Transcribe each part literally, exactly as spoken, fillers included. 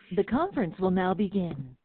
The conference will now begin.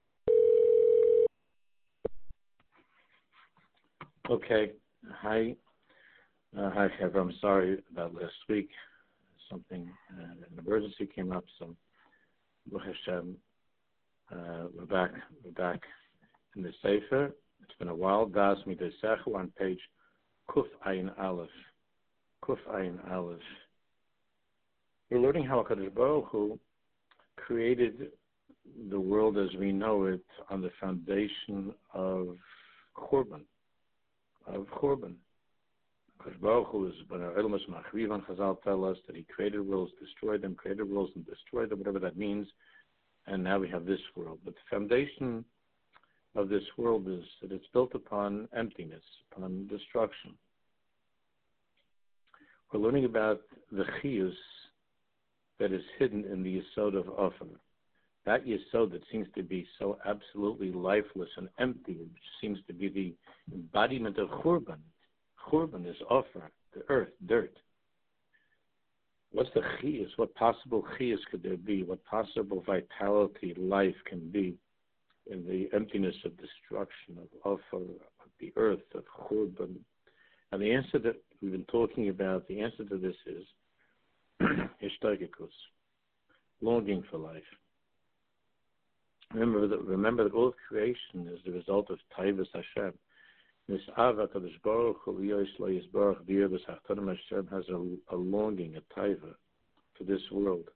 Okay. Hi. Uh, hi, Trevor. I'm sorry about last week. Something, uh, an emergency came up, so Baruch Hashem, uh, we're back. We're back in the Sefer. It's been a while. Das Midasechu on page Kuf Ayin Aleph. Kuf Ayin Aleph. We're learning how HaKadosh Baruch Hu created the world as we know it on the foundation of Churban. Of Churban. HaKadosh Baruch Hu is B'nai Ilmas Machrivan. Chazal tell us that He created worlds, destroyed them, created worlds and destroyed them, whatever that means. And now we have this world. But the foundation of this world is that it's built upon emptiness, upon destruction. We're learning about the chiyus that is hidden in the yesod of Ofer. That yesod that seems to be so absolutely lifeless and empty, which seems to be the embodiment of Churban. Churban is Ofer, the earth, dirt. What's the chiyus? What possible chiyus could there be? What possible vitality, life can be in the emptiness of destruction, of Ofer, of the earth, of Churban? And the answer that we've been talking about, the answer to this is Hishtagikus, longing for life. Remember that, remember that all of creation is the result of Taivas Hashem. This Ava Kadosh Baruch Hu Liyos Lo Yisbarach B'Yirvus Hachtonim Hashem has a, a longing, a Taiva for this world.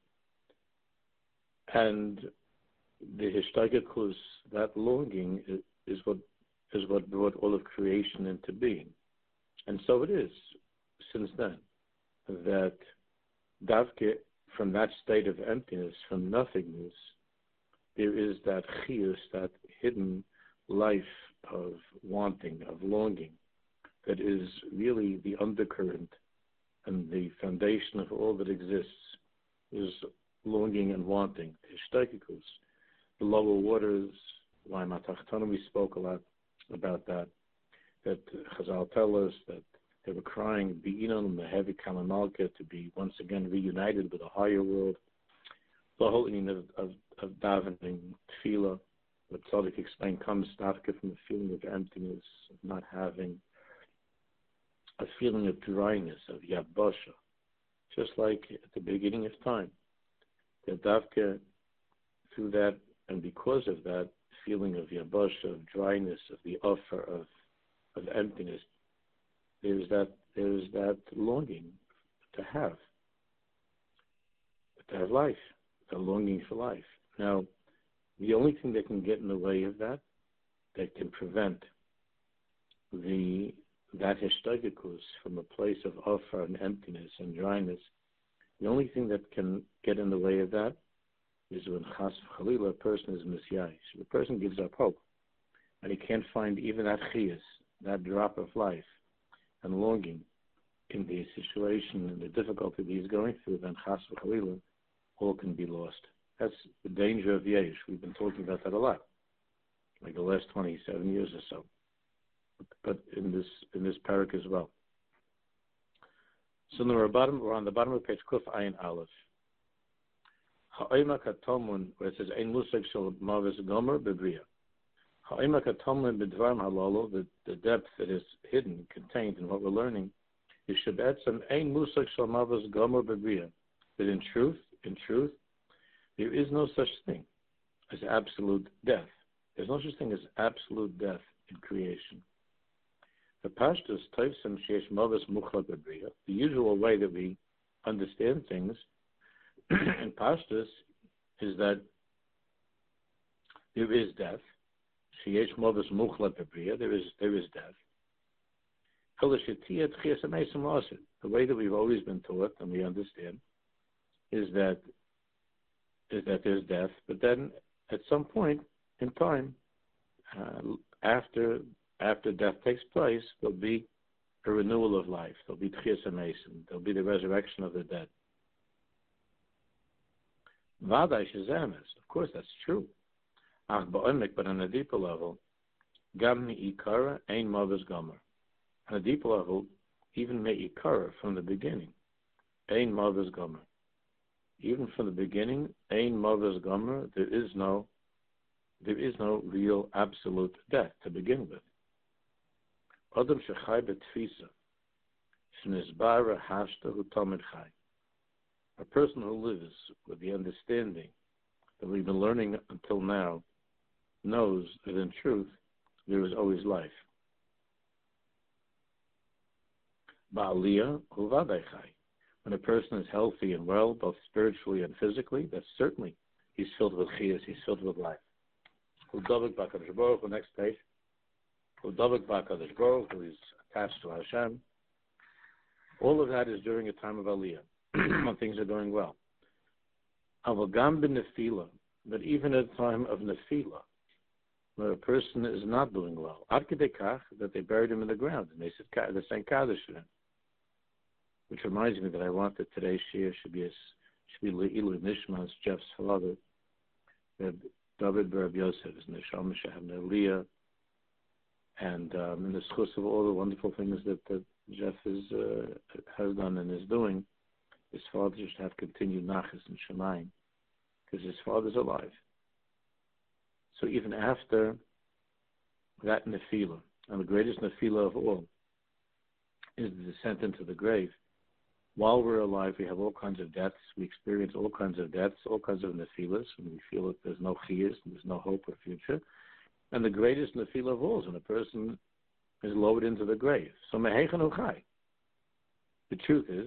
And the Hishtagikus, that longing is, is what is what brought all of creation into being. And so it is, since then, that Davke, from that state of emptiness, from nothingness, there is that chiyus, that hidden life of wanting, of longing, that is really the undercurrent and the foundation of all that exists, is longing and wanting. Hishtagikus, the lower waters, Laim HaTachtonim, we spoke a lot about that, that Chazal tell us that they were crying, Be'inon Mehevi Kalamalka, to be once again reunited with a higher world. The whole meaning of, of, of davening, tefillah, what Tzaddik explained, comes stavka from a feeling of emptiness, of not having, a feeling of dryness, of yabasha, just like at the beginning of time. That davka, through that, and because of that feeling of yabasha, of dryness, of the offer of, of emptiness, There's that there's that longing to have, to have life, a longing for life. Now, the only thing that can get in the way of that, that can prevent the that hishtagikus from a place of offer and emptiness and dryness, the only thing that can get in the way of that is when chas v'chalila, a person is misyayish. The person gives up hope, and he can't find even that chiyus, that drop of life and longing in the situation and the difficulty that he's going through, then chas v'chalila, all can be lost. That's the danger of Yesh. We've been talking about that a lot, like the last twenty-seven years or so. But in this in this parak as well. So we're, bottom, we're on the bottom of page Kuf Ayin Aleph. Ha'omak ha'tomun, where it says Ein Musag Shel Mavis Gomer Bebriya. Ha'omak ha'tomun b'dvarim halalu, the the depth that is hidden, contained in what we're learning, is Shabbatzim Ein Musag Shel Mavis Gomer Bebriya. That in truth, in truth, there is no such thing as absolute death. There's no such thing as absolute death in creation. The Pashtus Taivsim Sheesh Mavis Muchla Bebriya, the usual way that we understand things in Pashtus is that there is death. Sheesh Mavis Muchla Bebriya, there is there is death. The way that we've always been taught and we understand is that is that there's death, but then at some point in time, uh, after after death takes place, there'll be a renewal of life. There'll be Tchias HaMesim. There'll be the resurrection of the dead. Vaday shezemes. Of course, that's true. Ach ba'omek, but on a deeper level, gam mi'ikara ein mavis gomer. On a deeper level, even me'ikara from the beginning, ein mavis gomer. even from the beginning, Ein Mavas Gomer, there is no there is no real absolute death to begin with. Adam Shechai Betfisa, Shnizbara Hashta Hutamid Chai. A person who lives with the understanding that we've been learning until now knows that in truth there is always life. Ba'aliyah Uvadai Chai. When a person is healthy and well, both spiritually and physically, that's certainly he's filled with chiyas, he's filled with life. Udavik B'Kadosh Baruch Hu, next page. Udavik B'Kadosh Baruch Hu, who is attached to Hashem. All of that is during a time of aliyah, when things are going well. Avagam bin nefila, but even at a time of nefila, where a person is not doing well, ad kedei kach, that they buried him in the ground and they said they sang kaddish for him. Which reminds me that I want that today's shir should be a, should be Le'ilu Nishmas, Jeff's father, Reb David Berab Yosef, is Neshama Shehem Ne'aliyah, and um, in the schus of all the wonderful things that, that Jeff is, uh, has done and is doing, his father should have continued nachas and shemayim, because his father's alive. So even after that nefila, and the greatest nefila of all, is the descent into the grave. While we're alive, we have all kinds of deaths. We experience all kinds of deaths, all kinds of nefilas, and we feel that there's no chiyas, and there's no hope or future. And the greatest nefila of all is when a person is lowered into the grave. So mehechen uchai. The truth is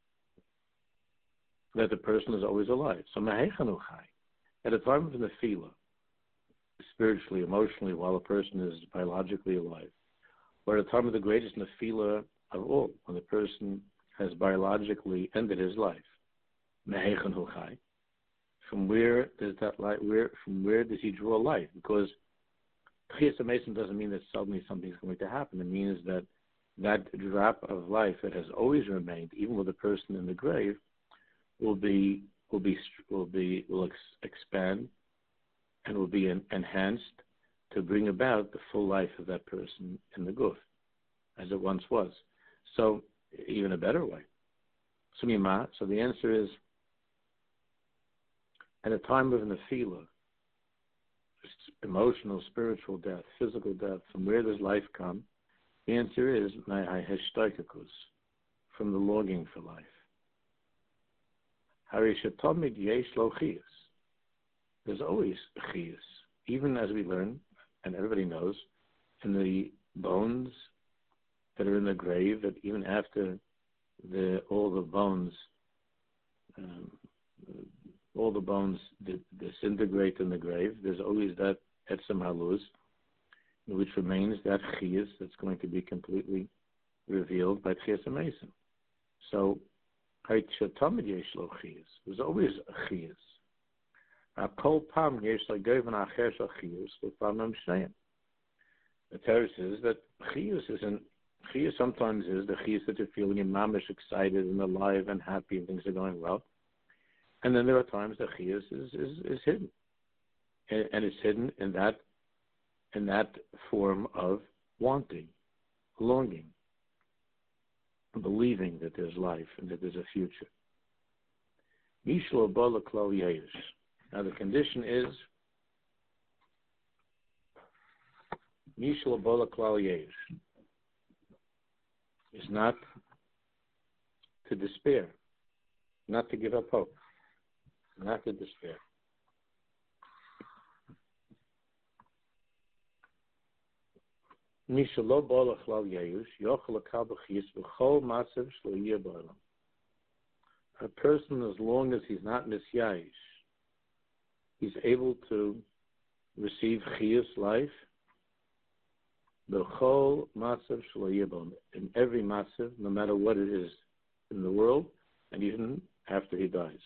that the person is always alive. So mehechen uchai. At a time of nefila, spiritually, emotionally, while a person is biologically alive, or at a time of the greatest nefila of all, when the person has biologically ended his life. Mehechen hu chai. From where does that light? Where from where does he draw life? Because Chiyas HaMesim doesn't mean that suddenly something's going to happen. It means that that drop of life that has always remained, even with a person in the grave, will be will be will be will ex- expand and will be en- enhanced to bring about the full life of that person in the guf, as it once was. So, even a better way. So the answer is, at a time of nefila, emotional, spiritual death, physical death, from where does life come? The answer is, from the longing for life. There's always chiyas, even as we learn, and everybody knows, in the bones that are in the grave, that even after the all the bones, um, all the bones di- disintegrate in the grave, there's always that etzem haluz, which remains that chiyas that's going to be completely revealed by Chiyas HaMesim. So, there's always a chiyas. The Torah says that chiyas isn't. Chiyas sometimes is the chiyas that you're feeling in mamish, excited and alive and happy and things are going well. And then there are times that chiyas is, is, is hidden. And, and it's hidden in that in that form of wanting, longing, believing that there's life and that there's a future. Mishlo bala klal yesh. Now the condition is Mishlo bala klal yesh. Is not to despair, not to give up hope, not to despair. A person, as long as he's not misyayish, he's able to receive chiyus life. B'chol matzav shelo yibon, in every matzav, no matter what it is in the world, and even after he dies.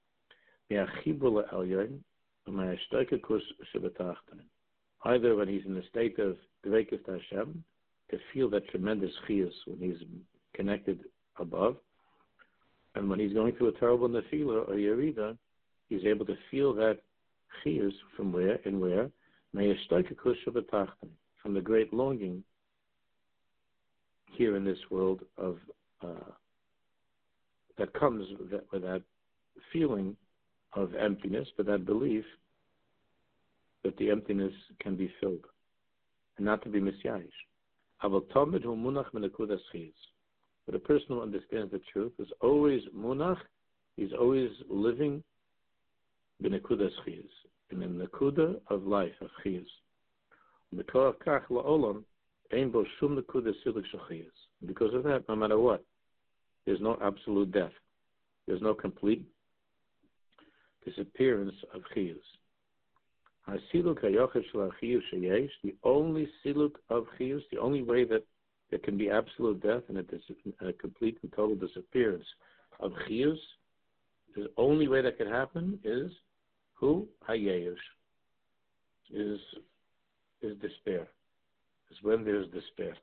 Either when he's in the state of dveikus Hashem, to feel that tremendous chiyus when he's connected above, and when he's going through a terrible nefila or yerida, he's able to feel that chiyus from where and where, from the great longing here in this world of uh, that comes with that, with that feeling of emptiness, but that belief that the emptiness can be filled, and not to be misyayish. But a person who understands the truth is always munach, he's always living b'nekudas chiyus, in the nekuda of life, of chiyus. Because of that, no matter what, there's no absolute death. There's no complete disappearance of chiyus. The only siluk of chiyus, the only way that there can be absolute death and a, dis- a complete and total disappearance of chiyus, the only way that can happen is who hayeush, is is despair. Is when there is despair.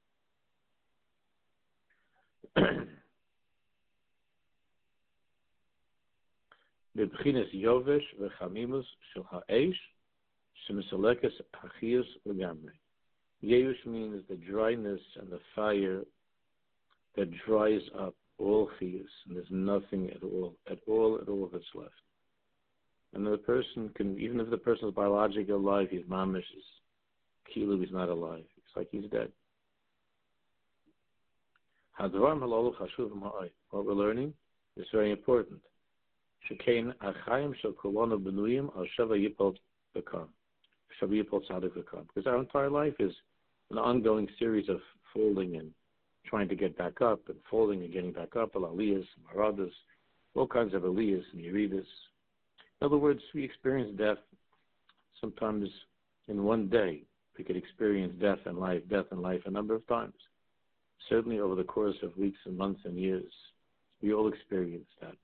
B'bchinas yovesh v'chamimus shel ha'esh shemisalekes hachiyus v'gamrei. Yeush means the dryness and the fire that dries up all chiyus, and there's nothing at all, at all, at all that's left. And the person can, even if the person is biologically alive, he's mamish, is kilu, he's not alive. It's like he's dead. What we're learning is very important. Because our entire life is an ongoing series of folding and trying to get back up, and folding and getting back up, aliyahs, maradas, all kinds of aliyahs and yeridas. In other words, we experience death sometimes in one day. We could experience death and life, death and life a number of times. Certainly over the course of weeks and months and years, we all experience that.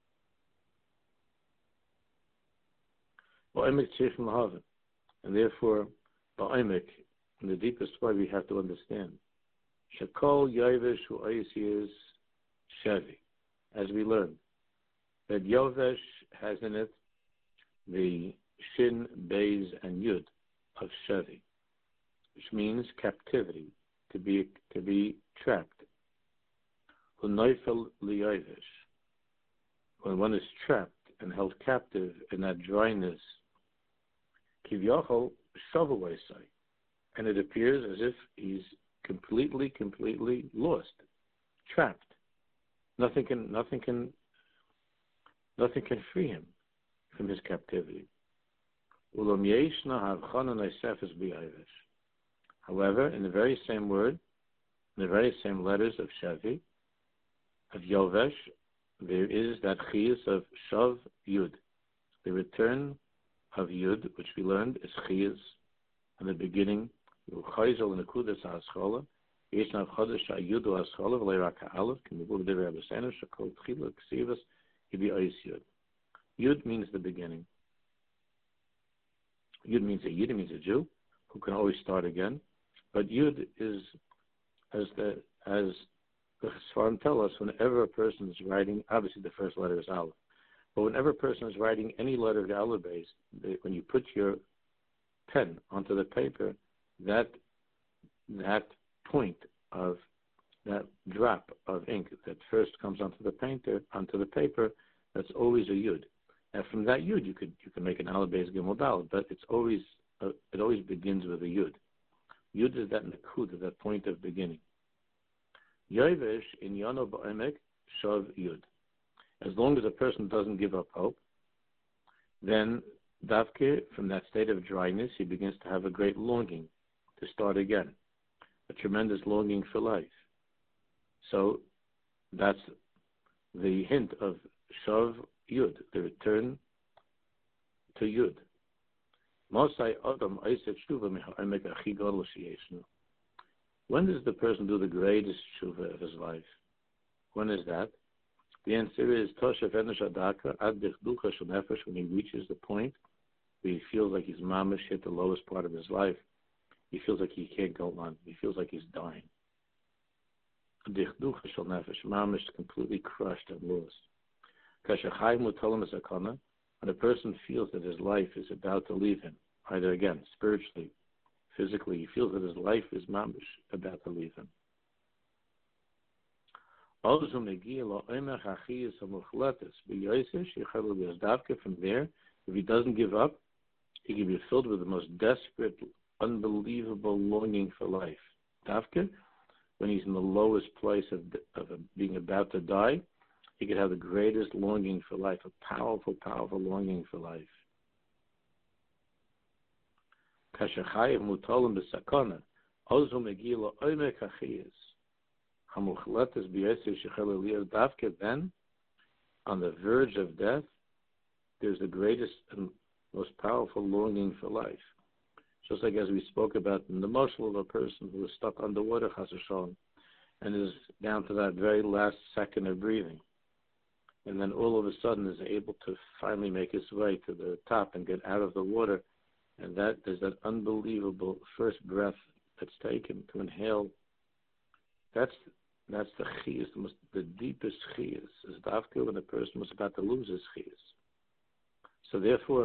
And therefore, ba'omek, in the deepest way, we have to understand. Shakol yovesh hu'ayis shevi, as we learn, that yovesh has in it the shin, beis, and yud of shevi, which means captivity, to be to be trapped. Hunoifel liyovesh, when one is trapped and held captive in that dryness, kivyachol shavawesai, and it appears as if he's completely, completely lost, trapped. Nothing can, nothing can, nothing can free him from his captivity. However, in the very same word, in the very same letters of Shavi, of Yovesh, there is that chiyus of Shav Yud. The return of Yud, which we learned, is chiyus in the beginning. Chayzel in the kudas ha'aschola. Yesh nav chodesh ha'yud ha'aschola v'lei rak ha'alef. Can we go to the Rebbe Senu shakol tchila ksivas yibi ois Yud. Yud means the beginning. Yud means a Yid, means a Jew who can always start again. But Yud is, as the as the Sfarim tell us, whenever a person is writing, obviously the first letter is Aleph, but whenever a person is writing any letter of the Aleph base, when you put your pen onto the paper, that that point of that drop of ink that first comes onto the painter onto the paper, that's always a Yud. And from that Yud, you could you can make an Aleph base Gimel Daled, but it's always uh, it always begins with a Yud. Yud is that nakud, that point of beginning. Yovesh in Yono Ba'omek Shav Yud. As long as a person doesn't give up hope, then Davke, from that state of dryness, he begins to have a great longing to start again, a tremendous longing for life. So that's the hint of Shav Yud, the return to Yud. When does the person do the greatest tshuva of his life? When is that? The answer is Toshav Enosh Adaka Ad Dechducha Shel Nefesh, when he reaches the point where he feels like he's mamish hit the lowest part of his life. He feels like he can't go on. He feels like he's dying. Dechducha Shel Nefesh, mamish, completely crushed and lost. Kashachayim Utolim Zakana, when a person feels that his life is about to leave him, either again spiritually, physically, he feels that his life is mamish, about to leave him. From there, if he doesn't give up, he can be filled with the most desperate, unbelievable longing for life. Davka, when he's in the lowest place of, of being about to die, he could have the greatest longing for life, a powerful, powerful longing for life. Then, on the verge of death, there's the greatest and most powerful longing for life. Just like as we spoke about in the moshel of a person who is stuck underwater, chas v'shalom, and is down to that very last second of breathing. And then all of a sudden is able to finally make his way to the top and get out of the water. And that is that unbelievable first breath that's taken to inhale. That's that's the chiyus, the, most, the deepest chiyus. Is davka when the person was about to lose his chiyus. So therefore,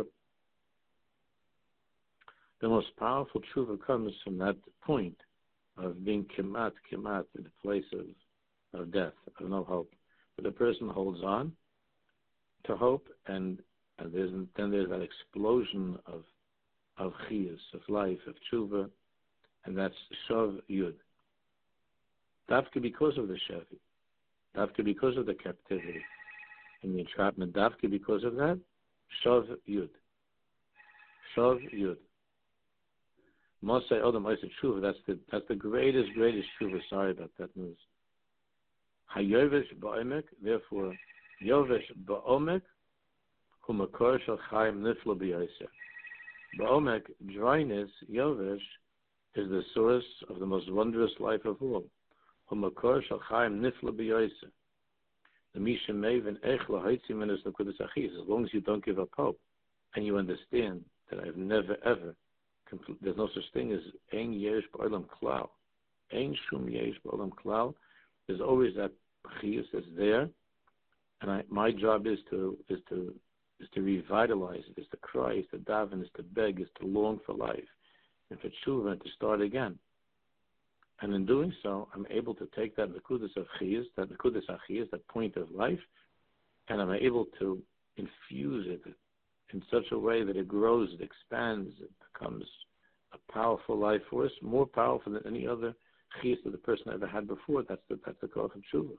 the most powerful tshuva comes from that point of being kimat, kimat, in the place of, of death, of no hope. But the person holds on to hope, and, and there's, then there's that explosion of of chiyus, of life, of tshuva, and that's shav yud. Dafka because of the shevi, dafka because of the captivity and the entrapment, dafka because of that, shav yud, shav yud. Mosai odom oisei tshuva. That's the that's the greatest, greatest tshuva. Sorry about that news. Hayovesh ba'omek. Therefore, yovesh ba'omek hu makor shel chaim nifla b'yoseh. Ba'omek, dryness, yovesh, is the source of the most wondrous life of all. Hu makor shel chaim nifla b'yoseh. The misha meven ech lahaitzi minus nekudas achis. As long as you don't give up hope and you understand that I've never ever. There's no such thing as ein yesh ba'olam klal. Ein shum yesh ba'olam klal. There's always that chiyus that's there, and I, my job is to is to is to revitalize it, is to cry, is to daven, is to beg, is to long for life, and for tshuva, and to start again. And in doing so, I'm able to take that nekudas of chiyus, that nekudas achiyus, that point of life, and I'm able to infuse it in such a way that it grows, it expands, it becomes a powerful life force, more powerful than any other chiyus that the person ever had before. That's the that's the koach of tshuva.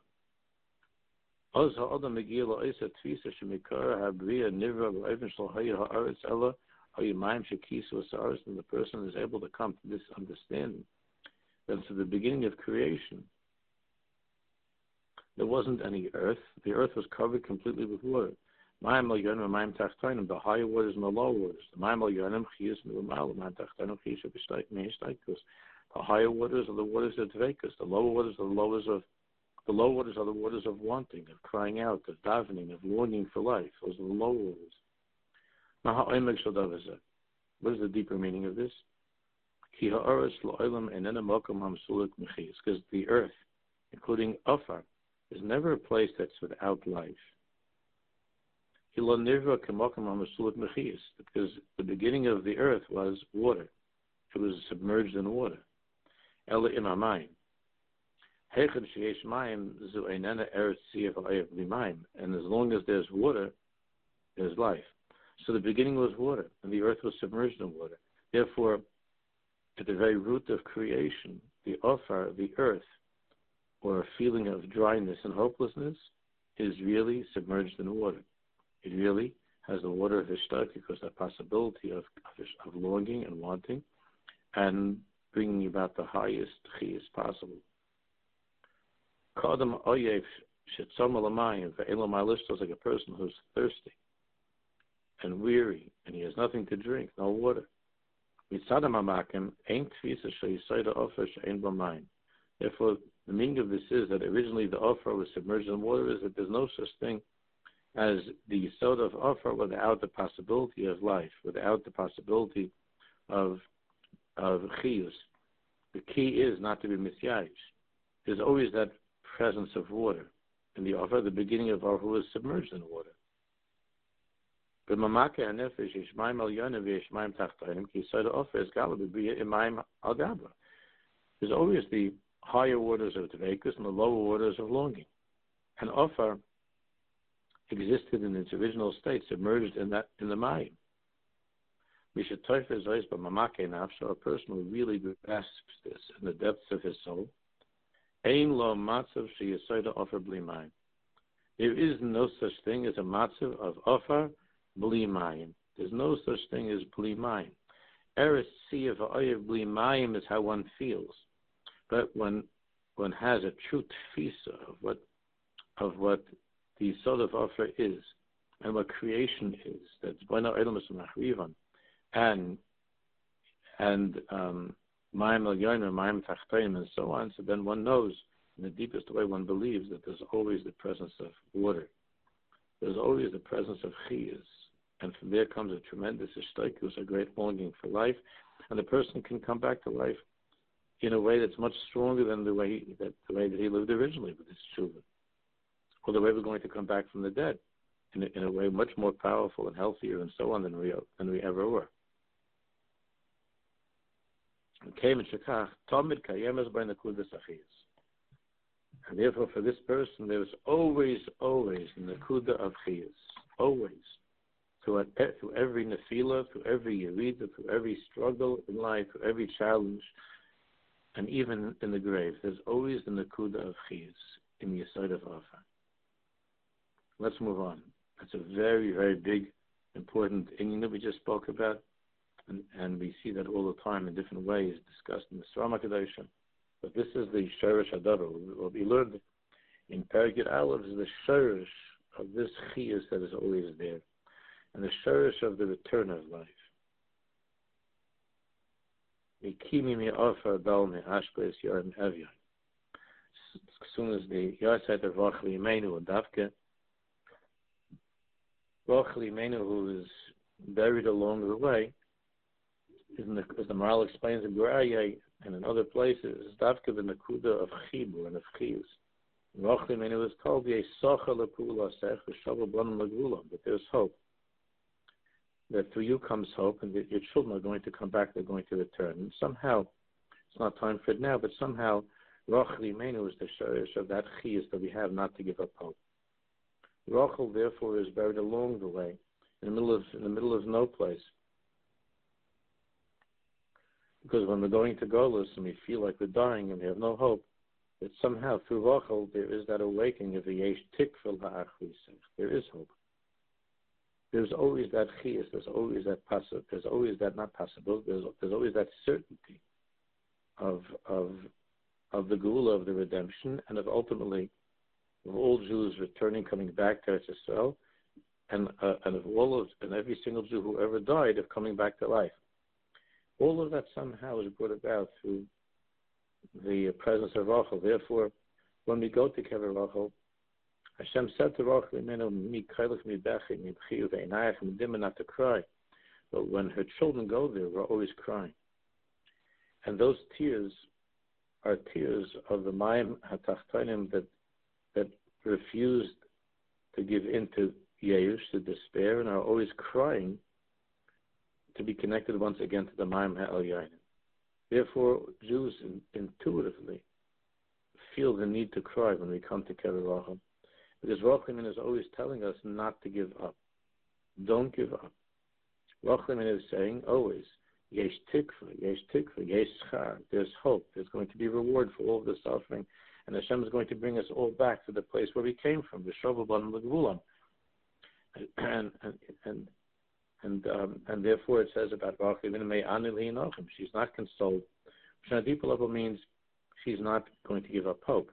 And the person is able to come to this understanding that to the beginning of creation, there wasn't any earth. The earth was covered completely with water. The higher waters and the lower waters. The higher waters are the waters of dvekus. The lower waters are the waters of the lower waters are the waters of wanting, of crying out, of davening, of longing for life. Those are the lower waters. What is the deeper meaning of this? Because the earth, including Afar, is never a place that's without life. Because the beginning of the earth was water. It was submerged in water. And as long as there's water, there's life. So the beginning was water, and the earth was submerged in water. Therefore, at the very root of creation, the ofar, the earth, or a feeling of dryness and hopelessness, is really submerged in water. It really has the water of Ishtak, because that possibility of, of, of longing and wanting, and bringing about the highest chiyus possible. Kadam oyev shetzom alamayim ve'elo ma'lishtos, like a person who's thirsty and weary, and he has nothing to drink, no water. Mitzadam hamakim ain't tfisa sheyisoida offer she'ein b'mayim. Therefore, the meaning of this is that originally the offer was submerged in water, is that there's no such thing as the yisod of offer without the possibility of life, without the possibility of of chiyus. The key is not to be misyayish. There's always that presence of water in the offer. The beginning of offer is submerged in water. But mamaka hanefesh yishmaim al yonav yishmaim tachtayim ki yisod offer is galab b'ya imayim al gabra. There's always the higher waters of dvekus and the lower waters of longing. And Offer existed in its original state, submerged in that in the Mayim. A person who really grasps this in the depths of his soul, there is no such thing as a matzav of offer bli mayim. There's no such thing as bli mayim. Eretz siyah v'oyev bli mayim is how one feels, but when one has a true tfisa of what of what the sod of offer is and what creation is, that's b'nai elam machrivan, and and um, mayim al yonim, mayim tachtonim, and so on. So then one knows, in the deepest way, one believes that there's always the presence of water. There's always the presence of chiyas. And from there comes a tremendous ishtoikus, a great longing for life. And the person can come back to life in a way that's much stronger than the way that the way that he lived originally with his tshuva. Or the way we're going to come back from the dead in a, in a way much more powerful and healthier and so on than we, than we ever were. And therefore, for this person, there is always, always the nakuda of chiyas, always. Through, through every nefila, through every yerida, through every struggle in life, through every challenge, and even in the grave, there's always the nakuda of chiyas in the aside of Offer. Let's move on. That's a very, very big, important inyan that we just spoke about, and, and we see that all the time in different ways discussed in the Sram HaKadoshim. But this is the Shorish Hadavar. What we learned in Paragit Aleph is the Shorish of this chiyas that is always there, and the Shorish of the return of life. As soon as the Yahrzeit of Rachel Imenu and Davke, Rachel Imenu, who is buried along the way, in the, as the Maral explains in Gurayah and in other places, is Davke the Nakuda of Chibur and of Chiyus. Rachel Imenu is called the Socha Lepula Sech V'Shavu Bonam Lagulam, but there's hope. That through you comes hope, and that your children are going to come back, they're going to return. And somehow, it's not time for it now, but somehow, Rachel Imenu is the shorish of that chiyus that we have not to give up hope. Rachel, therefore, is buried along the way, in the middle of in the middle of no place. Because when we're going to Golus and we feel like we're dying and we have no hope, that somehow through Rachel there is that awakening of the yesh tikfel ha'achvisech. There is hope. There's always that chiyas, there's always that passive, there's always that not possible, there's, there's always that certainty of of of the geula, of the redemption, and of ultimately of all Jews returning, coming back to Eretz Yisrael, and uh, and of all of and every single Jew who ever died of coming back to life. All of that somehow is brought about through the presence of Rachel. Therefore, when we go to Kever Rachel, Hashem said to Rachel, "Mi kailach mi bechi mi b'chiyu ve'inayach mi not to cry." But when her children go there, we're always crying, and those tears are tears of the Mayim HaTachtonim that that refused to give in to Yeush, to despair, and are always crying to be connected once again to the Mayim HaElyonim. Therefore, Jews in, intuitively feel the need to cry when we come to Kever Rachel. Because Rachel is always telling us not to give up. Don't give up. Rachel is saying always, Yesh tikva, Yesh tikva, Yesh schar. There's hope. There's going to be reward for all the suffering. And Hashem is going to bring us all back to the place where we came from, the Shavu Bonam L'Gevulam. And and and and, um, and therefore it says about Rachel, she's not consoled. Which on a deeper level means she's not going to give up hope.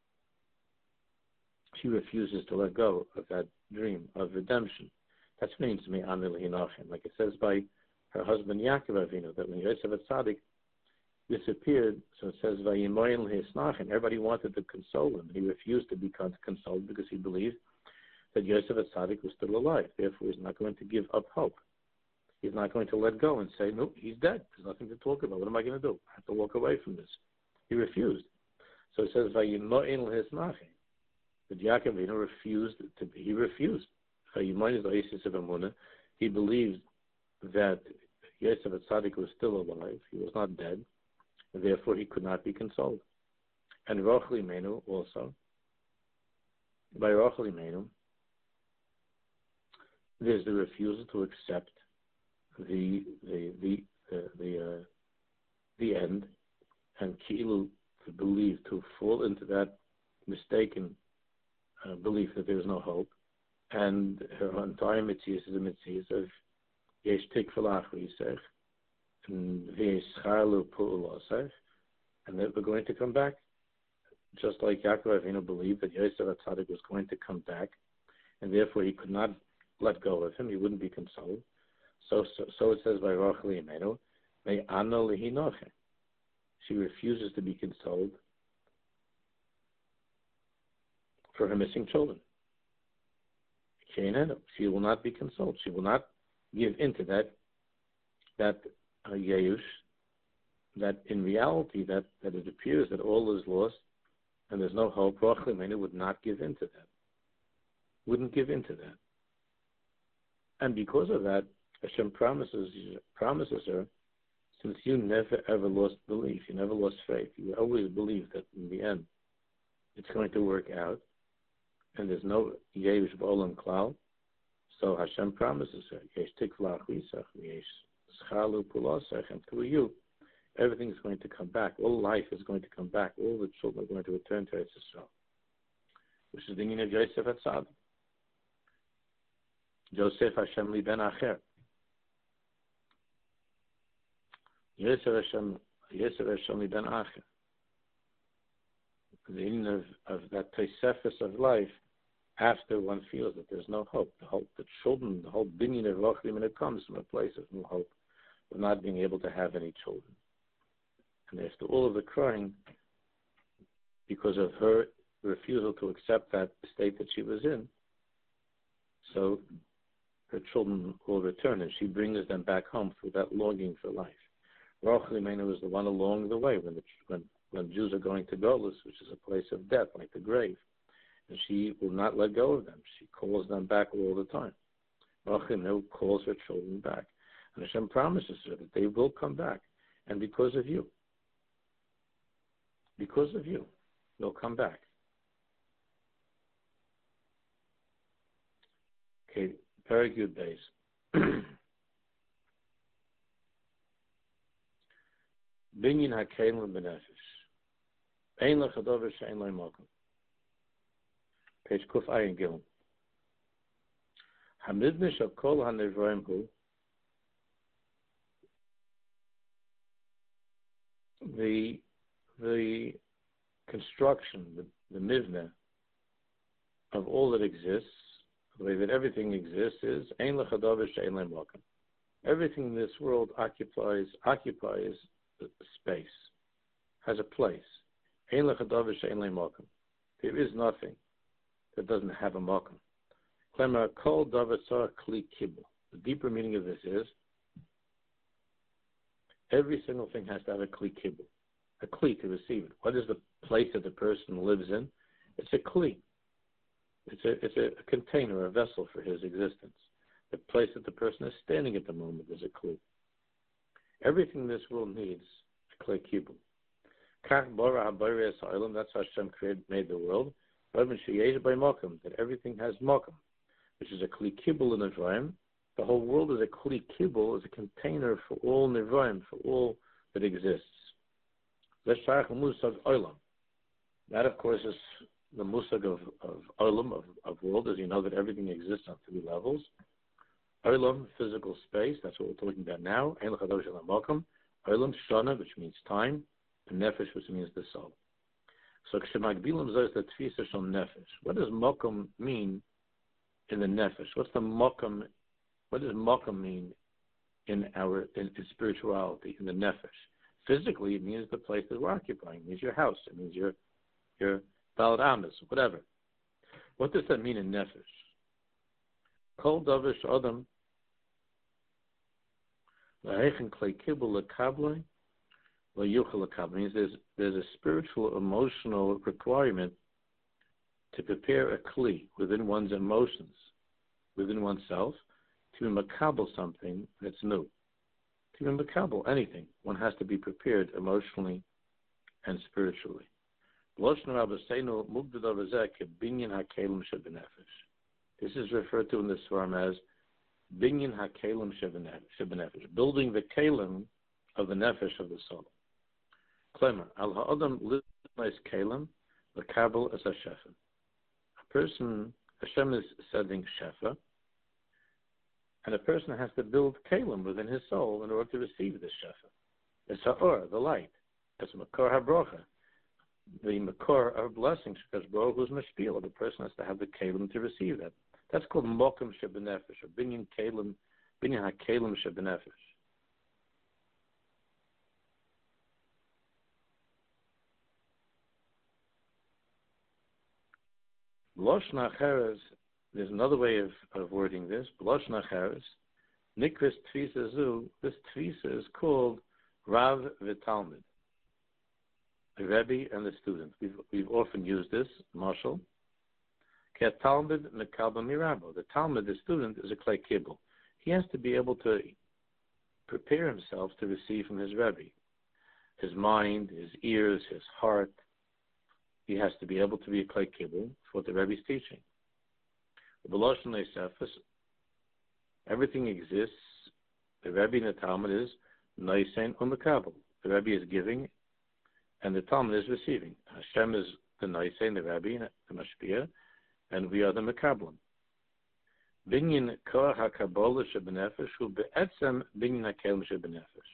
She refuses to let go of that dream of redemption. That's what it means to me, Anil Hinachim. Like it says by her husband Yaakov Avinu, that when Yosef Atzadik disappeared, so it says, Vayimoyin Hisnachim, everybody wanted to console him. He refused to be consoled because he believed that Yosef Atzadik was still alive. Therefore, he's not going to give up hope. He's not going to let go and say, no, he's dead. There's nothing to talk about. What am I going to do? I have to walk away from this. He refused. So it says, Vayimoyin Hisnachim. But Yaakov Avinu refused to be. He refused. He believed that Yosef Atzadik was still alive. He was not dead. And therefore, he could not be consoled. And Rachel Imenu also by Rachel Imenu, there's the refusal to accept the the the the the, uh, the end, and kilu, to believe, to fall into that mistaken uh, belief that there is no hope, and her entire mitzvah is a mitzvah of yesh tikva lachrisech and v'yesh charlu pu'ulosech, and that we're going to come back, just like Yaakov Avinu believed that Yosef HaTzadik was going to come back, and therefore he could not let go of him. He wouldn't be consoled. So, so, so it says by Rachel Imenu, me'ana lehinoche. She refuses to be consoled for her missing children. She will not be consoled. She will not give into that that uh, yeush, that in reality that, that it appears that all is lost and there's no hope. Rachel Imenu would not give into that. Wouldn't give into that. And because of that, Hashem promises promises her, since you never ever lost belief, you never lost faith, you always believed that in the end it's going to work out, and there's no Yesh B'olam Klal, so Hashem promises her, Yesh Tikva Achisach, Yesh Schalu Pulosach, and through you, everything's going to come back. All life is going to come back. All the children are going to return to Eretz Yisrael, which is the meaning of Yosef HaTzadik. Joseph Hashem li ben acher. Yosef Hashem, Yosef Hashem li ben acher. The meaning of, of that Tosefus of life, after one feels that there's no hope. The hope, the children, the whole binyan of Rachel Imenu comes from a place of no hope, of not being able to have any children. And after all of the crying, because of her refusal to accept that state that she was in, so her children will return, and she brings them back home through that longing for life. Rachel Imenu is the one along the way when the, when when Jews are going to Golus, which is a place of death, like the grave, and she will not let go of them. She calls them back all the time. Rachel Imenu calls her children back, and Hashem promises her that they will come back, and because of you, because of you, they'll come back. Okay. Very good days. Binyan hakelim b'nefesh. Ein lechadover she'ein lo mokum. Page Kuf Ayin Gilum. Hamidnish of kol hanevroim hu. The the construction, the, the mivneh of all that exists, the way that everything exists, is ein lechadover she'ein lo mokum. Everything in this world occupies occupies the space, has a place. Ein lechadover she'ein lo mokum. There is nothing that doesn't have a mokum. Klemar kol davar tzarich kli kibul. The deeper meaning of this is every single thing has to have a kli kibul, a kli to receive it. What is the place that the person lives in? It's a kli. It's a it's a, a container, a vessel for his existence. The place that the person is standing at the moment is a kli. Everything this world needs a kli kibul. Kach bara habayres ha'olam. That's how Hashem created, made the world. That everything has mokum, which is a kli kibul in Nevrayim. The whole world is a kli kibul, is a container for all Nevrayim, for all that exists. That, of course, is the musag of, of olam, of, of world, as you know that everything exists on three levels. Olam, physical space, that's what we're talking about now. Olam, shana, which means time, and nefesh, which means the soul. So, what does mokum mean in the nefesh? What's the mokum? What does mokum mean in our in, in spirituality, in the nefesh? Physically, it means the place that we're occupying. It means your house. It means your your balad amas, whatever. What does that mean in nefesh? Kol davish adam la'echen klei kibul lekablei. Means there's, there's a spiritual, emotional requirement to prepare a kli within one's emotions, within oneself, to be makabel something that's new. To be makabel anything, one has to be prepared emotionally and spiritually. This is referred to in the Svarim as binyan hakelim shebenefesh, building the kelim of the nefesh of the soul. Klemer al ha'adam lizmais kelim l'kabel as a shefa. A person, Hashem is sending shefa, and a person has to build kelim within his soul in order to receive this shefa. It's ha'or, the light. It's makor ha'brocha, the makor of blessings, because Baruch Hu's mashpil. The person has to have the kelim to receive that. That's called mokum shebenefesh, or binyan kelim, binyan hakelim shebenefesh. Loshna Cheres, there's another way of, of wording this. Loshna Cheres, Nikris Tvisa Zu, this Tvisa is called Rav V'Talmid, the Rebbe and the student. We've, we've often used this, Marshal. Ket Talmid Mekabel Mirabo. The Talmud, the student, is a Klei Kibbel. He has to be able to prepare himself to receive from his Rebbe. His mind, his ears, his heart. He has to be able to be a Klei Kibbel for what the Rebbe is teaching. Everything exists. The Rebbe in the Talmud is Noisein Umekabel. The Rebbe is giving, and the Talmud is receiving. Hashem is the Noisein, the Rebbe, the Mashpia, and we are the Mekablim. Binyan Koach HaKabolah Shebenefesh Hu Be'etzem Binyan HaKelim Shebenefesh.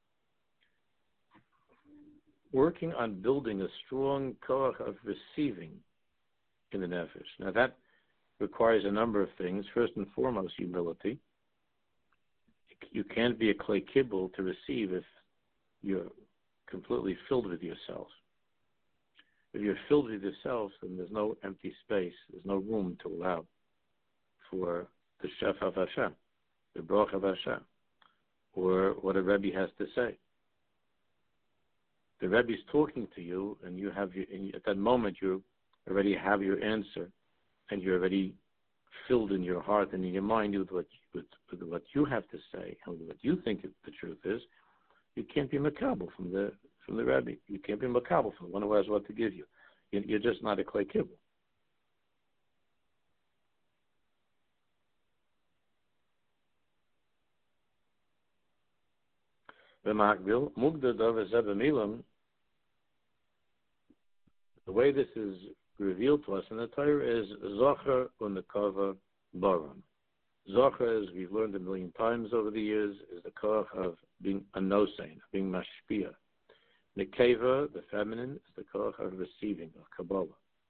Working on building a strong koach of receiving in the nefesh. Now that requires a number of things. First and foremost, humility. You can't be a Klei Kibbel to receive if you're completely filled with yourself. If you're filled with yourself, then there's no empty space. There's no room to allow for the Shef of Hashem, the Baruch of Hashem, or what a Rebbe has to say. The Rebbe is talking to you, and you have your, and at that moment you already have your answer, and you're already filled in your heart and in your mind with what with, with what you have to say and what you think the truth is. You can't be makabel from the from the Rebbe. You can't be makabel from the one who has what to give you. You're just not a Klei Kibbel. The way this is revealed to us in the Torah is Zocher Unekava Baram. Zocher, as we've learned a million times over the years, is the koach of being a nosein, being mashpia. Nekeva, the feminine, is the koach of receiving, of Kabbalah.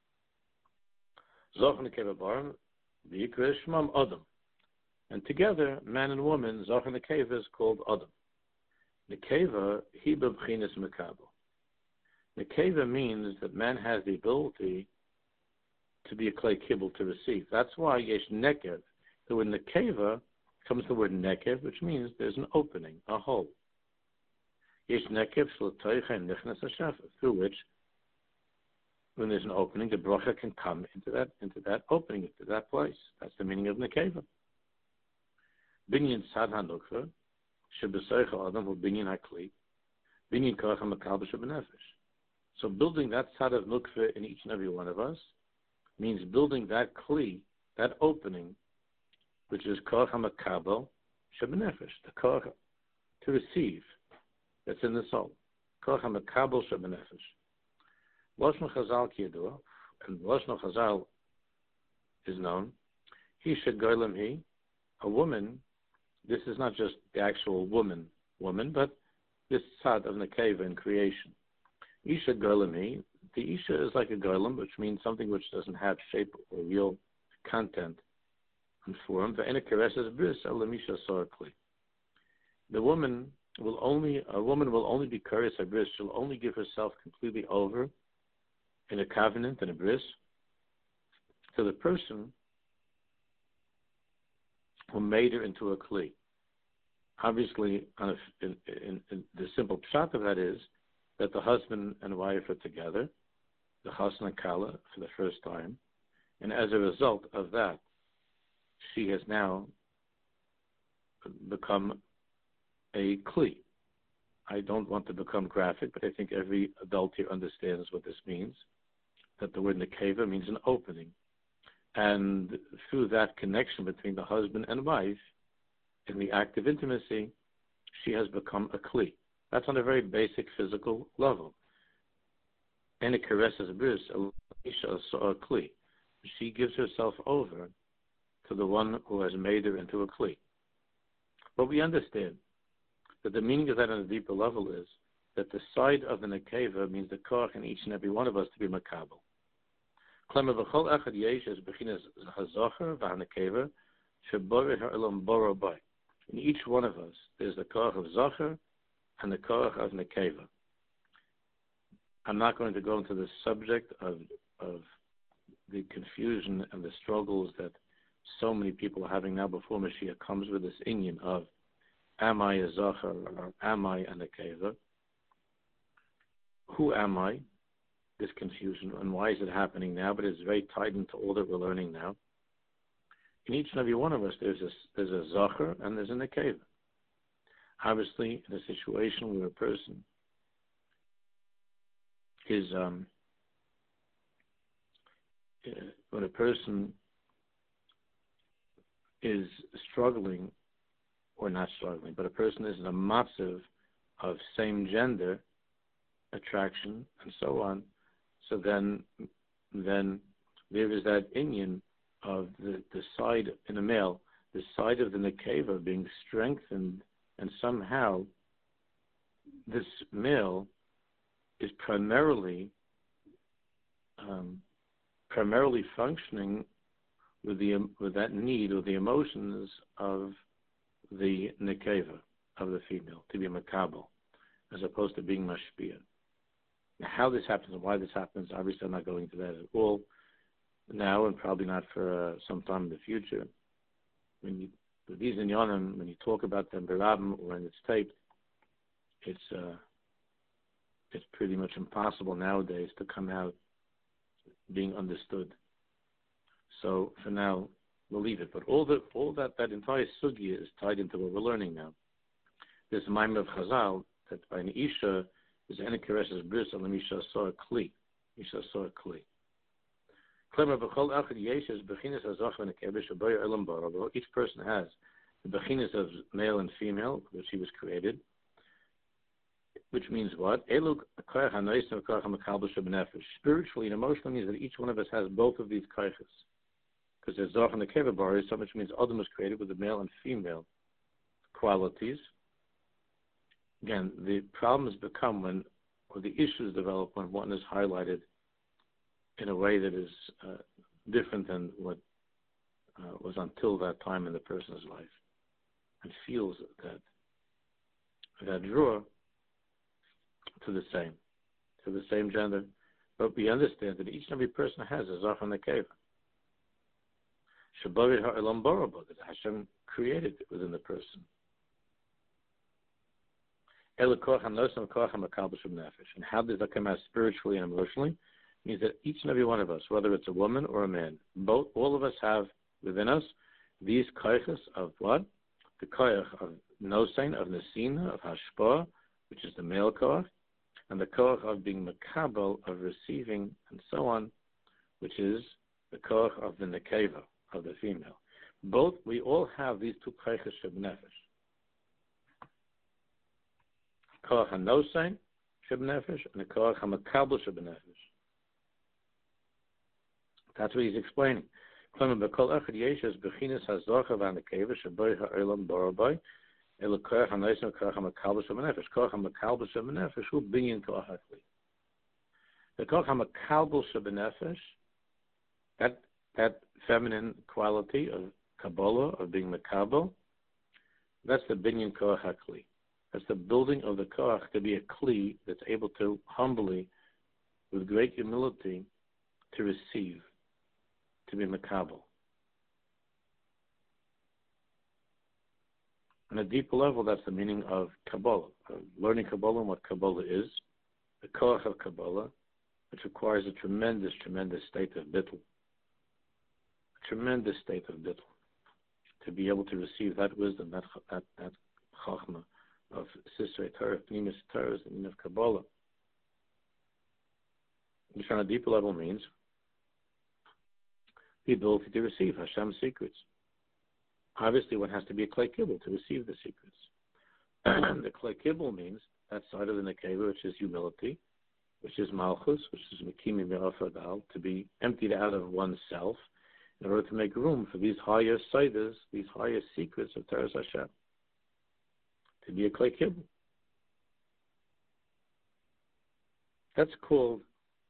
Zocher Nekeva Baram, the Yikra Shmam Adam. And together, man and woman, Zocher Nekeva is called Adam. Nekeva, he b'bchinas mekabel. Nekeva means that man has the ability to be a Klei Kibbel, to receive. That's why Yesh Nekev. The word Nekeva comes the word Nekev, which means there's an opening, a hole. Yesh Nekev Shlotoicha Nichnas HaShefa, through which, when there's an opening, the bracha can come into that into that opening, into that place. That's the meaning of Nekeva. Binyan Sad HaNukva, Shebesoicha Adam Hu Binyan HaKli, Binyan Koach HaMakal B'Shebenefesh. So building that side of nukva in each and every one of us means building that kli, that opening, which is koach hamakabel shebenefesh, the koach to receive that's in the soul. Koach hamakabel shebenefesh. Lashon Chazal kiyadua, and Lashon Chazal is known. He should goylem he, a woman. This is not just the actual woman, woman, but this side of nekeva in creation. Isha golemi, the Isha is like a golem, which means something which doesn't have shape or real content and form. The woman will only, a woman will only be kares habris. She'll only give herself completely over in a covenant and a bris to the person who made her into a kli. Obviously, on a, in, in, in the simple pshat of that is that the husband and wife are together, the chassan and kala, for the first time, and as a result of that, she has now become a kli. I don't want to become graphic, but I think every adult here understands what this means. that the word nekeva means an opening. And through that connection between the husband and wife, in the act of intimacy, she has become a kli. That's on a very basic physical level. And it caresses bris, a kli. She gives herself over to the one who has made her into a kli. But we understand that the meaning of that on a deeper level is that the side of the nekeva means the koach in each and every one of us to be makabel. In each one of us, there's the koach of zacher and the koach of nekeva. I'm not going to go into the subject of of the confusion and the struggles that so many people are having now before Mashiach comes with this inyan of, am I a zacher or am I a nekeva? Who am I? This confusion, and why is it happening now? But it's very tied into all that we're learning now. In each and every one of us, there's a, there's a zacher and there's a nekeva. Obviously, in a situation where a person is, um, when a person is struggling, or not struggling, but a person is in a matzav of same gender attraction and so on, so then then there is that inyan of the, the side in a male, the side of the nekeva being strengthened, and somehow this male is primarily um, primarily functioning with the with that need or the emotions of the nekeva, of the female, to be a makabel, as opposed to being mashpia. Now, how this happens and why this happens, obviously I'm not going into that at all now, and probably not for uh, some time in the future. When you, with these inyanim, when you talk about them berabim or when it's taped, it's uh, it's pretty much impossible nowadays to come out being understood. So for now, we'll leave it. But all that, all that, that entire sugya is tied into what we're learning now. This maimon of Chazal, that by an isha is any caresses bris and the misha saw a kli. Misha saw a kli. Each person has the bechinas of male and female, which he was created, which means what? Spiritually and emotionally means that each one of us has both of these kaiches. Because there's Zoch and the Keva Bar, so much means Adam was created with the male and female qualities. Again, the problems become when, or the issues develop when one is highlighted in a way that is uh, different than what uh, was until that time in the person's life, and feels that that draw to the same, to the same gender. But we understand that each and every person has a Zoch and a Keva. Shabarid ha'elam barabah, that Hashem created within the person. And how does that come out spiritually and emotionally? It means that each and every one of us, whether it's a woman or a man, both, all of us have within us these kaiches of what? The kaich of nosein, of nesina, of hashpah, which is the male koach, and the koach of being makabel, of receiving, and so on, which is the koach of the nekeva, of the female. Both, we all have these two kaiches of nefesh. Koach hanosein sheb nefesh, and the koach hamakabel sheb nefesh. That's what he's explaining. Because the koach hamakabel sheb nefesh, that that feminine quality of Kabbalah, of being makabel, that's the binyan koach hakli. That's the building of the koach to be a kli that's able to humbly, with great humility, to receive, to be makabel. On a deeper level, that's the meaning of Kabbalah, of learning Kabbalah and what Kabbalah is, the koach of Kabbalah, which requires a tremendous, tremendous state of bittul. Tremendous state of bittul, to be able to receive that wisdom, that that that chachma of Sisrei Torah, Pnimis Torah, the meaning of Kabbalah. which on a deeper level means the ability to receive Hashem's secrets. Obviously, one has to be a Klei Kibbul to receive the secrets. The Klei Kibbul means that side of the Nekeva, which is humility, which is Malchus, which is Mekimi Me'afadal, to be emptied out of oneself in order to make room for these higher Seidas, these higher secrets of Teres Hashem, to be a Klei Kibbul. That's called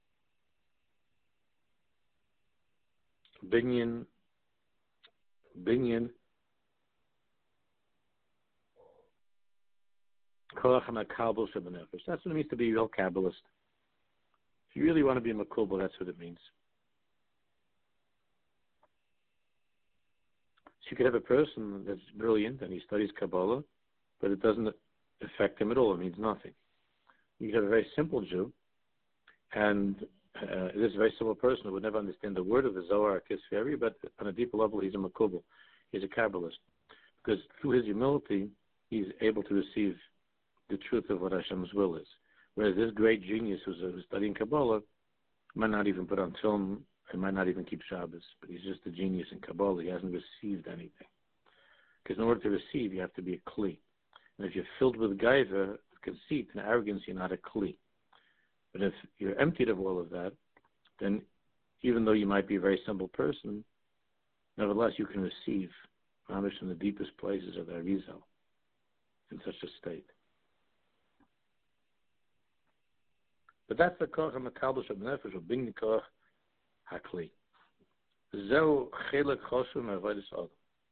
Binyan, Binyan, Koach HaMakabel Shebenefesh. That's what it means to be a real Kabbalist. If you really want to be a Makubal, that's what it means. So you could have a person that's brilliant and he studies Kabbalah, but it doesn't affect him at all. It means nothing. You could have a very simple Jew, and uh, this very simple person who would never understand the word of the Zohar or Kisferi, but on a deeper level, he's a Makubal. He's a Kabbalist. Because through his humility, he's able to receive the truth of what Hashem's will is. Whereas this great genius who's, who's studying Kabbalah might not even put on film, and might not even keep Shabbos, but he's just a genius in Kabbalah. He hasn't received anything. Because in order to receive, you have to be a Kli. And if you're filled with gaiva, conceit, and arrogance, you're not a Kli. But if you're emptied of all of that, then even though you might be a very simple person, nevertheless you can receive mamish from the deepest places of the Arizal in such a state. But that's the koach HaMakabel Shebenefesh, or Binyan Koach HaKli. Zeu Chelek Choshev Me'avodas Adam.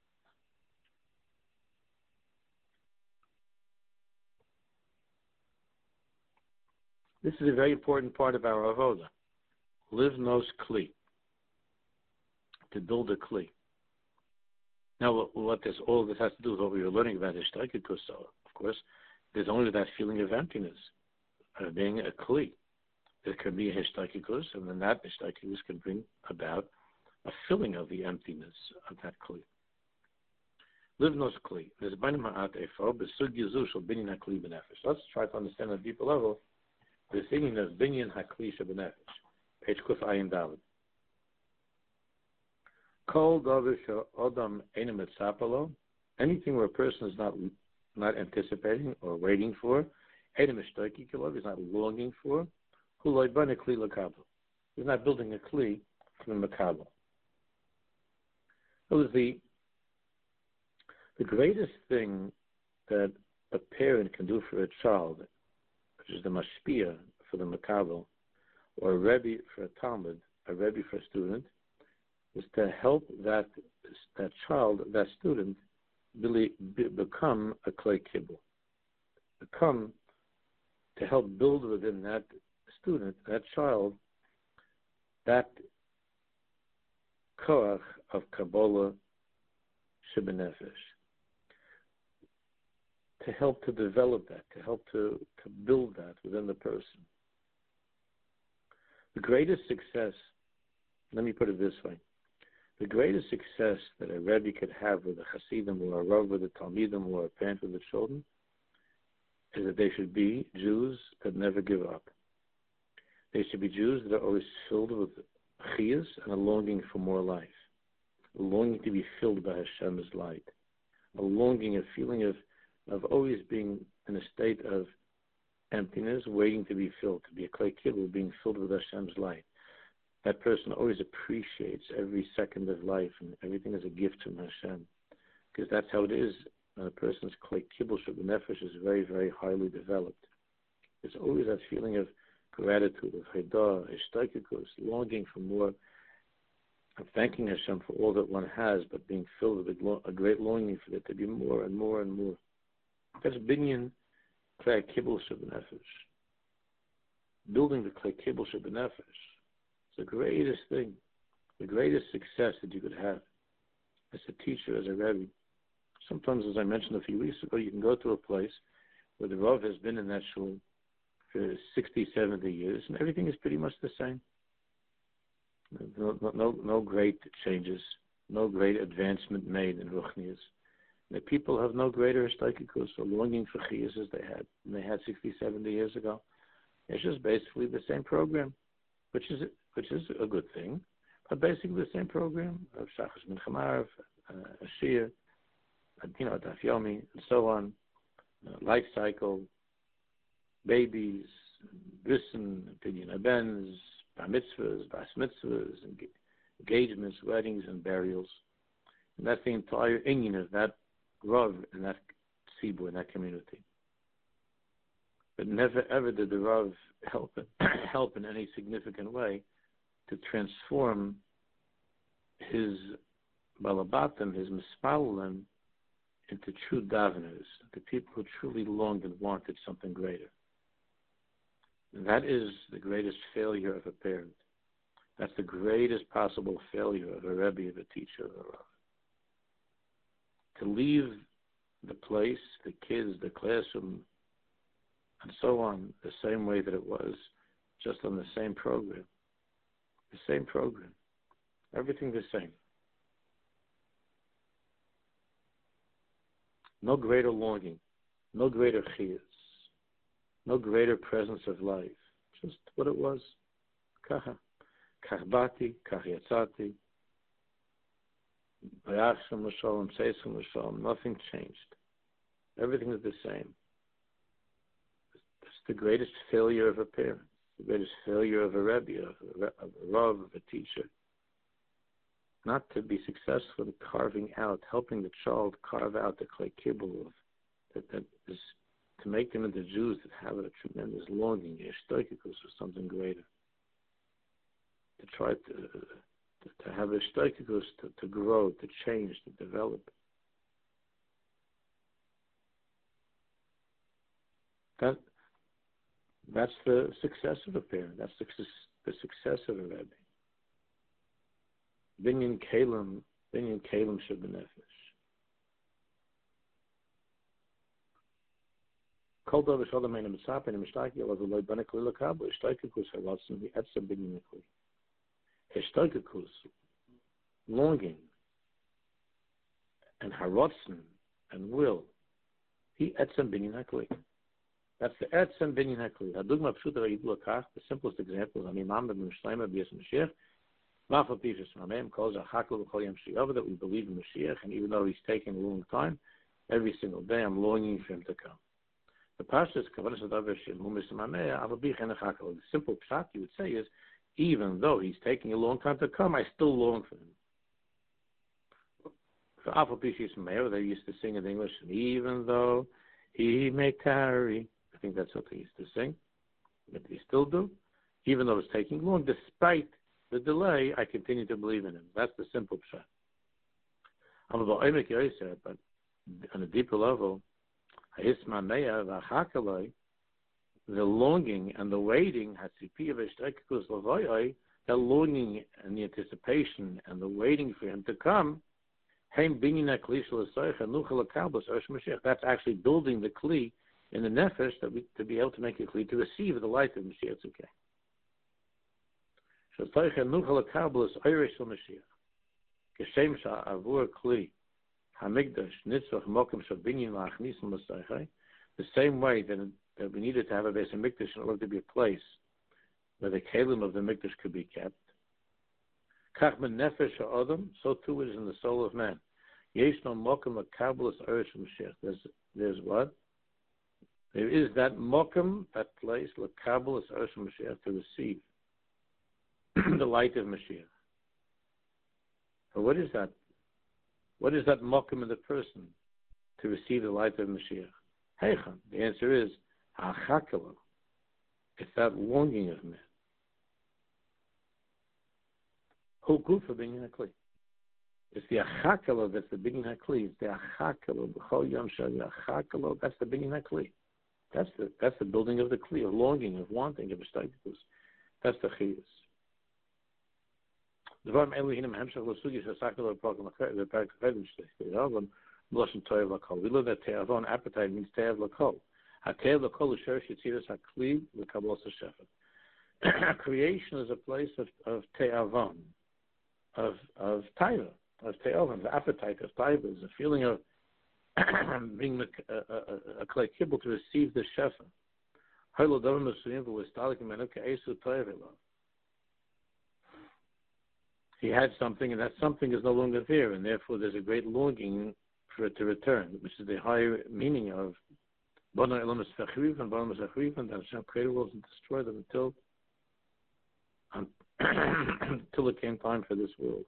This is a very important part of our avoda. Live nos kli. To build a kli. Now, what this all this has to do with what we were learning about Hishtaikikus, of course, there's only that feeling of emptiness, of being a kli. There can be a Hishtaikikus, and then that Hishtaikikus can bring about a filling of the emptiness of that kli. Live nos kli. There's b'nei ma'at efo b'sug yizu shel binyan hakli b'nefesh. Let's try to understand at a deeper level the thinking of binyan hakli shebenefesh. Page Kuf Ayin David. Kol davar she'odam eino mitzapa. Anything where a person is not not anticipating or waiting for, eino mishtaiki kilo, is not longing for, hu lo yibana kli l'kabel. He's not building a kli from the makabel. It was the the greatest thing that a parent can do for a child, which is the mashpia for the makabel, or a rebbe for a talmud, a rebbe for a student, is to help that that child, that student, really be, become a klei kibbul, become to help build within that student, that child, that koach of Kabbalah shebenefesh, to help to develop that, to help to, to build that within the person. The greatest success, let me put it this way, the greatest success that a Rebbe could have with a Hasidim or a Rav with a Talmidim or a parent with the children is that they should be Jews that never give up. They should be Jews that are always filled with chiyas and a longing for more life, a longing to be filled by Hashem's light, a longing, a feeling of, of always being in a state of emptiness, waiting to be filled, to be a klei kibbul, being filled with Hashem's light. That person always appreciates every second of life, and everything is a gift from Hashem, because that's how it is. When a person's klei kibbul shebenefesh is very, very highly developed. There's always that feeling of gratitude, of haidah, hishtaikikus, longing for more, of thanking Hashem for all that one has, but being filled with a great longing for there to be more and more and more. That's binyan klei kibbul shebenefesh. Building the klei kibbul shebenefesh. The greatest thing, the greatest success that you could have as a teacher, as a Rebbe. Sometimes, as I mentioned a few weeks ago, you can go to a place where the Rav has been in that shul for sixty, seventy years, and everything is pretty much the same. No, no, no, no great changes, no great advancement made in Ruchnias. The people have no greater hishtaikikus or longing for chiyas as they had, and they had sixty, seventy years ago. It's just basically the same program. which is which is a good thing, but basically the same program of Shachas Mincha Ma'ariv, uh, Ashia, you know, Daf Yomi, and so on, uh, life cycle, babies, Brisson, Pidyon Abens, Bar Mitzvahs, Bas Mitzvahs, engagements, weddings, and burials. And that's the entire union of that Rav in that Tzibur, in that community. But never ever did the Rav help, help in any significant way to transform his Balabatim, his Mispalim, into true daveners, the people who truly longed and wanted something greater. And that is the greatest failure of a parent. That's the greatest possible failure of a Rebbe, of a teacher, of a Rav. To leave the place, the kids, the classroom, and so on, the same way that it was, just on the same program. The same program. Everything the same. No greater longing, no greater chiyas, no greater presence of life. Just what it was. Kaha. Kach kach yatzati. Bayachshem l'shalom, seisem l'shalom. Nothing changed. Everything is the same. It's the greatest failure of a parent, the greatest failure of a Rebbe, of a, of a Rav, of a teacher. Not to be successful in carving out, helping the child carve out the clay kibble of that, that is to make them into Jews that have a tremendous longing, a shtoikikus, for something greater. To try to to, to have a shtoikikus, to, to grow, to change, to develop. That that's the success of a parent. That's the, the success of a Rebbe. Binyan Kalim, Binyan Kalim Shabbanefesh. Kol Dov Shalom Ein Mitzapin and Mishtaki Olav Eloi Banek Lilakabla Shtaikikus Haratzin the Etza Binyan Kli. Shtaikikus, longing, and Haratzin and will. He Etza Binyan Kli. That's the Etza Binyan Kli. Hadugma Pshuta Vayidul Akach. The simplest example is Amimam Ben Mishlaima B'Yes Mashiach. That we believe in Mashiach, and even though he's taking a long time, every single day I'm longing for him to come. The Pashas the simple pshat you would say is, even though he's taking a long time to come, I still long for him. For Alpha Pishis Mayor, they used to sing in English, and even though he may tarry, I think that's what they used to sing, but they still do, even though it's taking long, despite the delay, I continue to believe in him. That's the simple pshat. But on a deeper level, the longing and the waiting, the longing and the anticipation and the waiting for him to come, that's actually building the kli in the nefesh that we, to be able to make a kli to receive the light of Mashiach Tzukeh. The same way that, that we needed to have a Beis HaMikdash in order to be a place where the kelim of the Mikdash could be kept. So too it is in the soul of man. There's, there's what? There is that mokum, that place, to receive the light of Mashiach. But what is that? What is that mokum in the person to receive the light of Mashiach? Heicham. The answer is ha'chakala. It's that longing of man. Hu gufa binyan hakli. It's the achakala that's the binyan hakli. It's the achakala. B'chol yom shali achakala. That's the binyan hakli. That's the that's the building of the kli, of longing, of wanting, of eshtakikus. That's the chiyus. The Varm Elohim Hemshach L'Sugi Shasakal L'Program the Parak Fedim Shtei Te'avon Blushing Toyev L'Kol. We learn that Te'avon, appetite, means Te'av L'Kol. HaTe'av L'Kol L'Sher Shetziras HaKli L'Kablos HaShefet. Creation is a place of, of Te'avon, of of Taiva, of Te'avon, the appetite of Taiva, is a feeling of being a, a, a, a clay kibble to receive the Shefa. he had something, and that something is no longer there, and therefore there's a great longing for it to return, which is the higher meaning of Bana Elam Esfachriv and Bana Esfachriv, and that Hashem created worlds and destroyed them until um, until it came time for this world.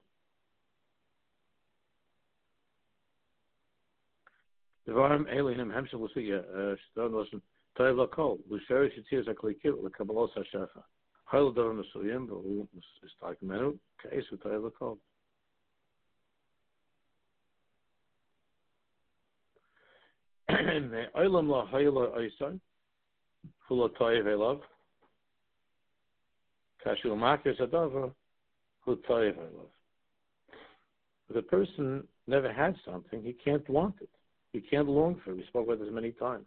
Devarim Elinim Hemshel Lusiya Shtar Nosson Toiv Lakol Lushari Shitzir Zaklikil Lekabalos Hashafa Hail Davar Mesuyim V'Hu Istak Menu Ka'es V'Toiv Lakol. Olam La Hayla Oisan Hula Toiv Elav Kashu Makir Sadavar Hu Toiv Elav. If a person never had something, he can't want it. You can't long for it. We spoke about this many times.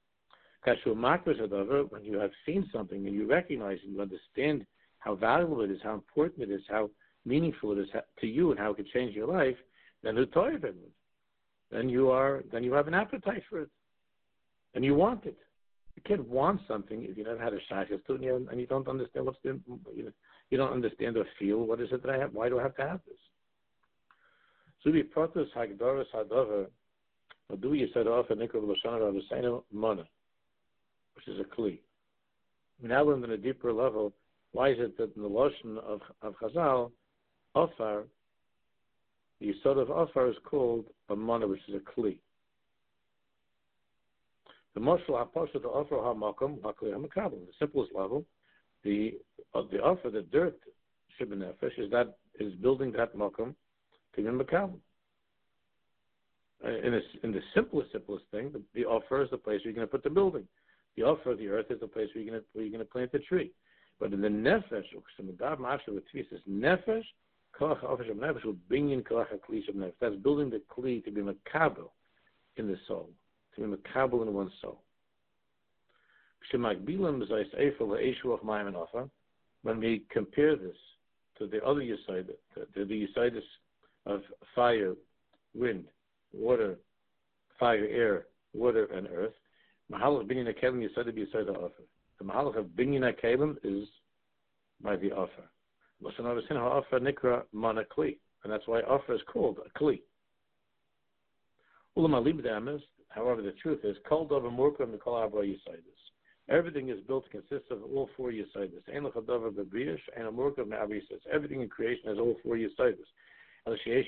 When you have seen something and you recognize and you understand how valuable it is, how important it is, how meaningful it is to you, and how it could change your life, then then you are then you have an appetite for it, and you want it. You can't want something if you never had a shaykhs to it and you don't understand what's the you, you don't understand or feel what is it that I have. Why do I have to have this? So we protos hagdoros hadavar. Do you said off a nikol l'shana v'seinu mana, which is a kli. Now we're on a deeper level. Why is it that in the lashon of of Chazal, ofar, the yisod of ofar is called a mana, which is a kli. The mashal hapasha the ofar hamakom hakli hamakabel. The simplest level, the uh, the offer, the dirt shibbenefesh is that is building that makom to be makabel. In, a, in the simplest, simplest thing, the, the offer is the place where you're going to put the building. The offer of the earth is the place where you're going to, where you're going to plant the tree. But in the nefesh, is nefesh, koach ofesh of nefesh, binyan koach hakli of nefesh. That's building the kli to be makabel in the soul, to be makabel in one's soul. When we compare this to the other yesod, to the yesodis of fire, wind, water, fire, air, water, and earth. Mahalach binyan hakelim yisod to be yisod the offer. The mahalach of binyan hakelim is by the offer. Offer nikra mana kli, and that's why offer is called a kli. However, the truth is, kol davar murkam the kol abra yisodis. Everything is built consists of all four yisodis. Ein lechadavar bebriyash and a murkam me'abra yisodis. Everything in creation has all four yisodis. But there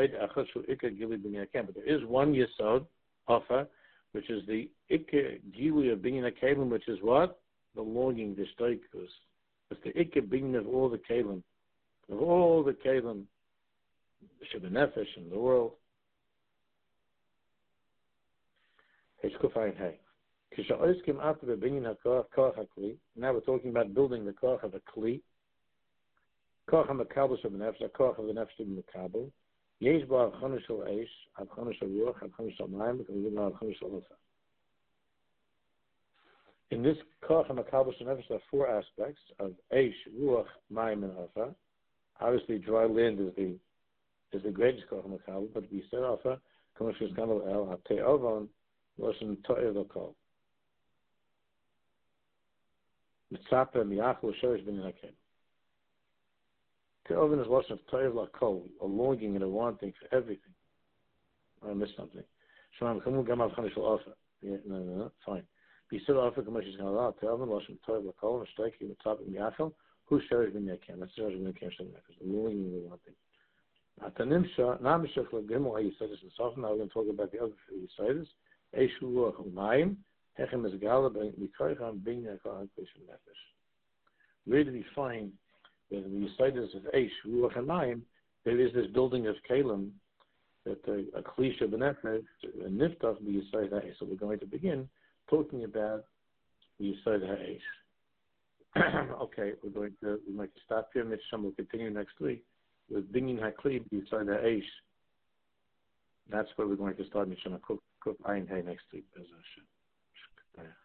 is one yesod, offer, which is the ikke gili of binyan hakelim, which is what? The longing, the stoikus. It's the ikke binyan of all the kelim, of all the kelim, shibbenefesh in the world. Now we're talking about building the koach of a kli. Koach HaMakabel Shabbat Nefesh, Koach of the Nefesh to be Makabel. Yesh Ba Avchana Shel Eish, Avchana Shel Ruach, Avchana Shel Mayim, Avchana Shel Ofa. In this Koach HaMakabel Shel Nefesh, there are four aspects of Eish, Ruach, Mayim, and Ofa. Obviously, dry land is the is the greatest Koach HaMakabel, but we said Ofa, Koach Shel Skandal El, Hatei Ovon, Loshen To'er Lokol. Mitzapa, Miyachel, Shorish, Binyan Hakelim. Kelvin is lost of Toiv Lakol, a longing and a wanting for everything. I missed something. Shemam Kamu Gamav Chanish Offer. No, no, no, fine. Beside Offer Kamashi's Kanala, Kelvin lost of Toiv Lakol, and striking the top of Miachel, who shares Ben Yakem. That's Shares Ben Yakem, the longing and the wanting. Atanimsha, Namishach Lagimel, you said this in Soften. Now we're going to talk about the other three sides. Eshu Ruach Umayim, Hechem is Gala, Mikoicham, Bin Yakal, and Peshin Nefesh. Where do we find that in the Yisaitis of Eish, Ruach and Mayim, there is this building of Kalim that uh, a Klisha Benefet, a Niftach, the Yisaid HaEish. So we're going to begin talking about the Yisaid HaEish. Okay, we're going to we might stop here. Mitzvah will continue next week with Binyan HaKli, the Yisaid HaEish. That's where we're going to start Mitzvah Kuf Ayin Hay next week.